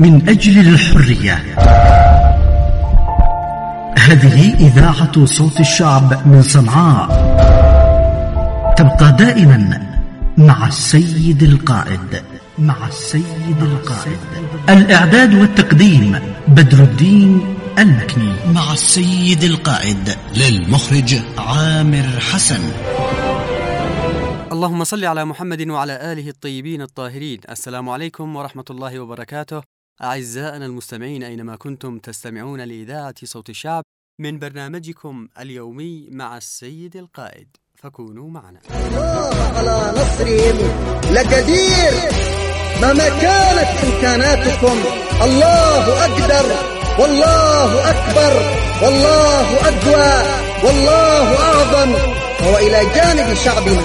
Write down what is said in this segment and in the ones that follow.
من أجل الحرية. هذه إذاعة صوت الشعب من صنعاء، تبقى دائما مع السيد القائد. الإعداد والتقديم بدر الدين المكني، مع السيد القائد. للمخرج عامر حسن. اللهم صل على محمد وعلى آله الطيبين الطاهرين. السلام عليكم ورحمة الله وبركاته. أعزائنا المستمعين أينما كنتم، تستمعون لإذاعة صوت الشعب من برنامجكم اليومي مع السيد القائد، فكونوا معنا. الله على نصرهم لقدير، مهما كانت إمكاناتكم الله أقدر، والله أكبر، والله أقوى، والله أعظم، وهو إلى جانب شعبنا.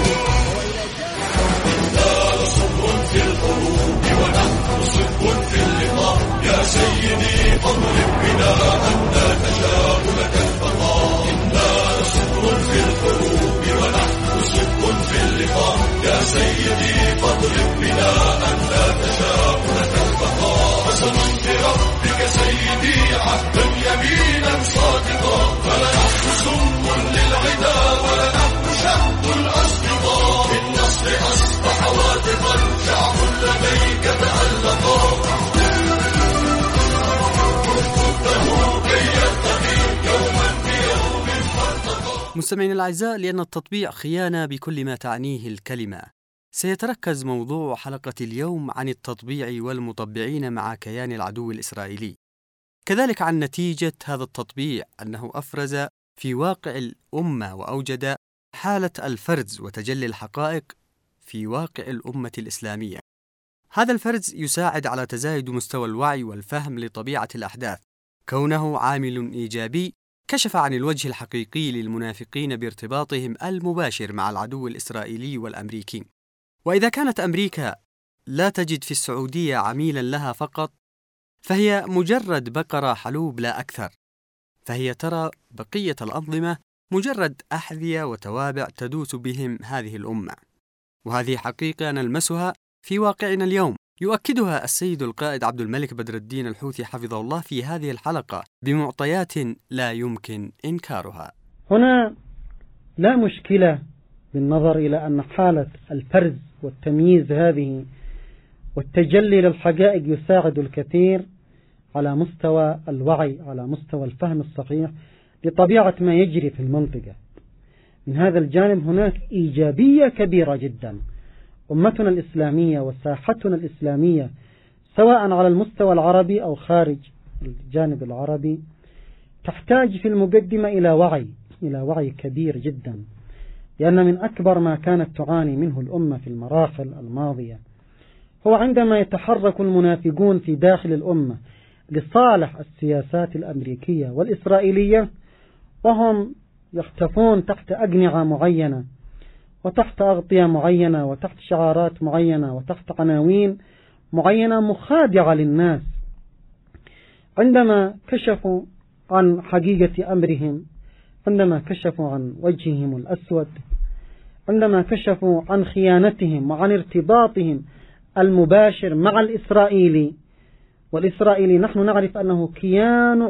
يا سيدي اضرب بنا أنت تشاء لك البقاء، إنا صبر في الحروب ونحن صدق في اللقاء. يا سيدي فاضرب بنا أنت تشاء لك البقاء. قسما بربك سيدي عهدا يمينا صادقا، فلنحن سم للعدا ولنحن شهد الأصدقاء. بالنصر أصبح واثقا شعب لديك تألقا. مستمعين الأعزاء، لأن التطبيع خيانة بكل ما تعنيه الكلمة، سيتركز موضوع حلقة اليوم عن التطبيع والمطبعين مع كيان العدو الإسرائيلي، كذلك عن نتيجة هذا التطبيع أنه أفرز في واقع الأمة وأوجد حالة الفرز وتجلي الحقائق في واقع الأمة الإسلامية. هذا الفرز يساعد على تزايد مستوى الوعي والفهم لطبيعة الأحداث، كونه عامل إيجابي كشف عن الوجه الحقيقي للمنافقين بارتباطهم المباشر مع العدو الإسرائيلي والأمريكي. وإذا كانت أمريكا لا تجد في السعودية عميلا لها فقط، فهي مجرد بقرة حلوب لا أكثر، فهي ترى بقية الأنظمة مجرد أحذية وتوابع تدوس بهم هذه الأمة. وهذه حقيقة نلمسها في واقعنا اليوم، يؤكدها السيد القائد عبد الملك بدر الدين الحوثي حفظه الله في هذه الحلقة بمعطيات لا يمكن إنكارها. هنا لا مشكلة بالنظر إلى أن حالة الفرز والتمييز هذه والتجلي للحقائق يساعد الكثير على مستوى الوعي، على مستوى الفهم الصحيح لطبيعة ما يجري في المنطقة. من هذا الجانب هناك إيجابية كبيرة جدا. أمتنا الإسلامية وساحتنا الإسلامية سواء على المستوى العربي أو خارج الجانب العربي تحتاج في المقدمة إلى وعي كبير جدا، لأن من أكبر ما كانت تعاني منه الأمة في المراحل الماضية هو عندما يتحرك المنافقون في داخل الأمة لصالح السياسات الأمريكية والإسرائيلية، وهم يختفون تحت أجنحة معينة وتحت أغطية معينة وتحت شعارات معينة وتحت عناوين معينة مخادعة للناس. عندما كشفوا عن حقيقة أمرهم، عندما كشفوا عن وجههم الأسود، عندما كشفوا عن خيانتهم وعن ارتباطهم المباشر مع الإسرائيلي، والإسرائيلي نحن نعرف أنه كيان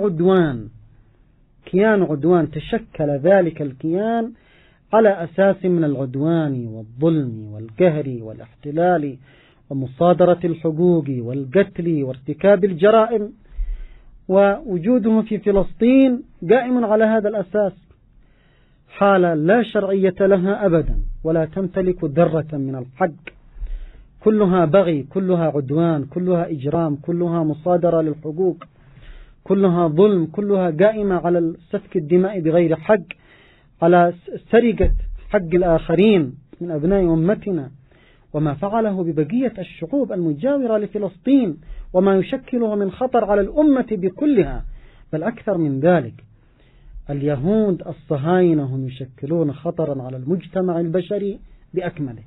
عدوان تشكل ذلك الكيان على أساس من العدوان والظلم والقهر والاحتلال ومصادرة الحقوق والقتل وارتكاب الجرائم، ووجوده في فلسطين قائم على هذا الأساس. حالة لا شرعية لها أبدا ولا تمتلك ذرة من الحق، كلها بغي، كلها عدوان، كلها إجرام، كلها مصادرة للحقوق، كلها ظلم، كلها قائمة على سفك الدماء بغير حق، على سرقة حق الآخرين من أبناء أمتنا، وما فعله ببقية الشعوب المجاورة لفلسطين وما يشكله من خطر على الأمة بكلها، بل أكثر من ذلك. اليهود الصهاينة هم يشكلون خطرا على المجتمع البشري بأكمله.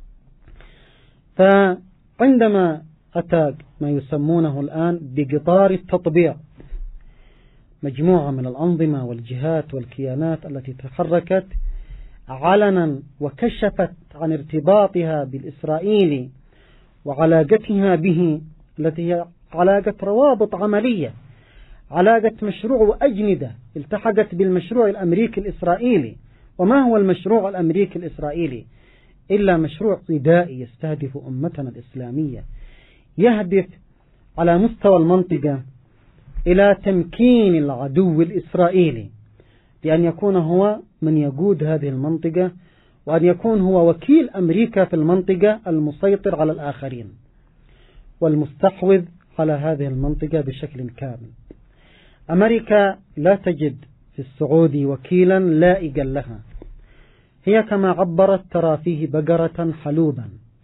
فعندما أتى ما يسمونه الآن بقطار التطبيع مجموعة من الأنظمة والجهات والكيانات التي تحركت علنا وكشفت عن ارتباطها بالإسرائيلي وعلاقتها به التي هي علاقة روابط عملية، علاقة مشروع وأجندة التحقت بالمشروع الأمريكي الإسرائيلي. وما هو المشروع الأمريكي الإسرائيلي إلا مشروع عدائي يستهدف أمتنا الإسلامية، يهدف على مستوى المنطقة إلى تمكين العدو الإسرائيلي بأن يكون هو من يقود هذه المنطقة، وأن يكون هو وكيل أمريكا في المنطقة المسيطر على الآخرين والمستحوذ على هذه المنطقة بشكل كامل. أمريكا لا تجد في السعود وكيلا لائقا لها، هي كما عبرت ترى فيه بقرة حلوبا.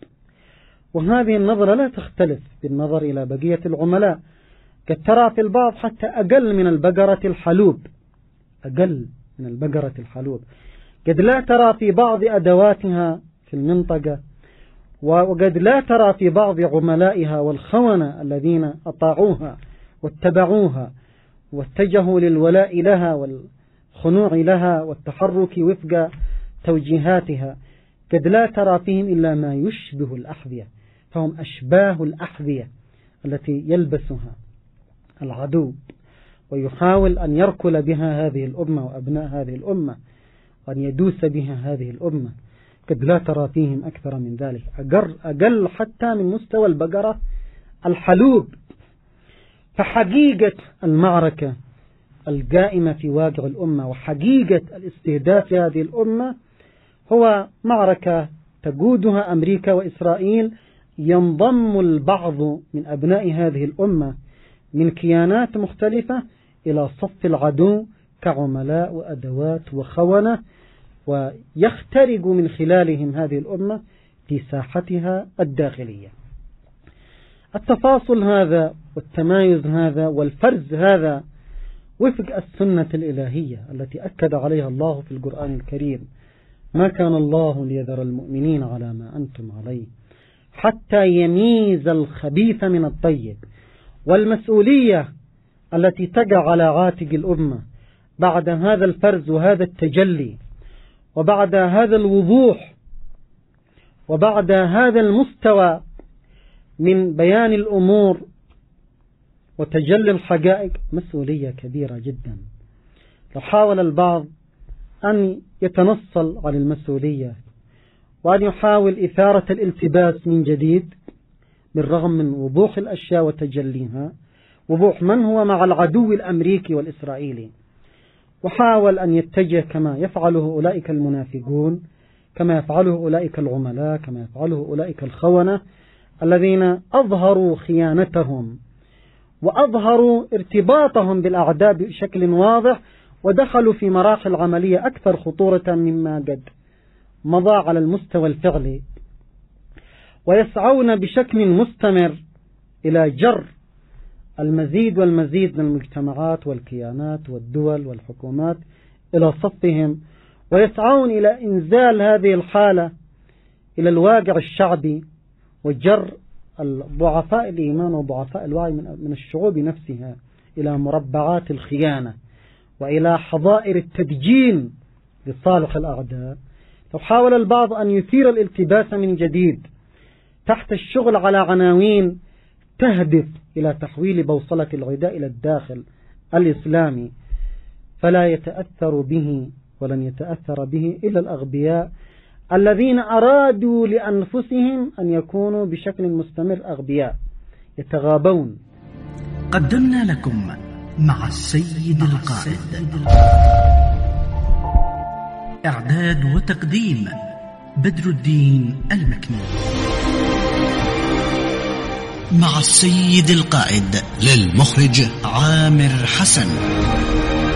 وهذه النظرة لا تختلف بالنظر إلى بقية العملاء، قد ترى في البعض حتى أقل من البقرة الحلوب، أقل من البقرة الحلوب، قد لا ترى في بعض أدواتها في المنطقة، وقد لا ترى في بعض عملائها والخونة الذين أطاعوها واتبعوها واتجهوا للولاء لها والخنوع لها والتحرك وفق توجيهاتها، قد لا ترى فيهم إلا ما يشبه الأحذية، فهم أشباه الأحذية التي يلبسها العدو ويحاول أن يركل بها هذه الأمة وأبناء هذه الأمة وأن يدوس بها هذه الأمة. قد لا ترى فيهم أكثر من ذلك، أقل حتى من مستوى البقرة الحلوب. فحقيقة المعركة القائمة في واقع الأمة وحقيقة الاستهداف هذه الأمة هو معركة تقودها أمريكا وإسرائيل، ينضم البعض من أبناء هذه الأمة من كيانات مختلفة إلى صف العدو كعملاء وأدوات وخونة، ويخترق من خلالهم هذه الأمة في ساحتها الداخلية. التفاصل هذا والتمايز هذا والفرز هذا وفق السنة الإلهية التي أكد عليها الله في القرآن الكريم: ما كان الله ليذر المؤمنين على ما أنتم عليه حتى يميز الخبيث من الطيب. والمسؤولية التي تقع على عاتق الأمة بعد هذا الفرز وهذا التجلي وبعد هذا الوضوح وبعد هذا المستوى من بيان الأمور وتجلي الحقائق مسؤولية كبيرة جدا. لو حاول البعض أن يتنصل عن المسؤولية وأن يحاول إثارة الالتباس من جديد بالرغم من وضوح الأشياء وتجليها، وضوح من هو مع العدو الأمريكي والإسرائيلي، وحاول أن يتجه كما يفعله أولئك المنافقون، كما يفعله أولئك العملاء، كما يفعله أولئك الخونة الذين أظهروا خيانتهم وأظهروا ارتباطهم بالأعداء بشكل واضح، ودخلوا في مراحل عملية أكثر خطورة مما قد مضى على المستوى الفعلي، ويسعون بشكل مستمر إلى جر المزيد والمزيد من المجتمعات والكيانات والدول والحكومات إلى صفهم، ويسعون إلى إنزال هذه الحالة إلى الواقع الشعبي وجر ضعفاء الإيمان وضعفاء الوعي من الشعوب نفسها إلى مربعات الخيانة وإلى حظائر التدجين لصالح الأعداء. فحاول البعض أن يثير الالتباس من جديد تحت الشغل على عناوين تهدف إلى تحويل بوصلة العداء إلى الداخل الإسلامي، فلا يتأثر به ولن يتأثر به إلا الأغبياء الذين أرادوا لأنفسهم أن يكونوا بشكل مستمر أغبياء يتغابون. قدمنا لكم مع السيد القائد. إعداد وتقديم بدر الدين المكنون. مع السيد القائد للمخرج عامر حسن.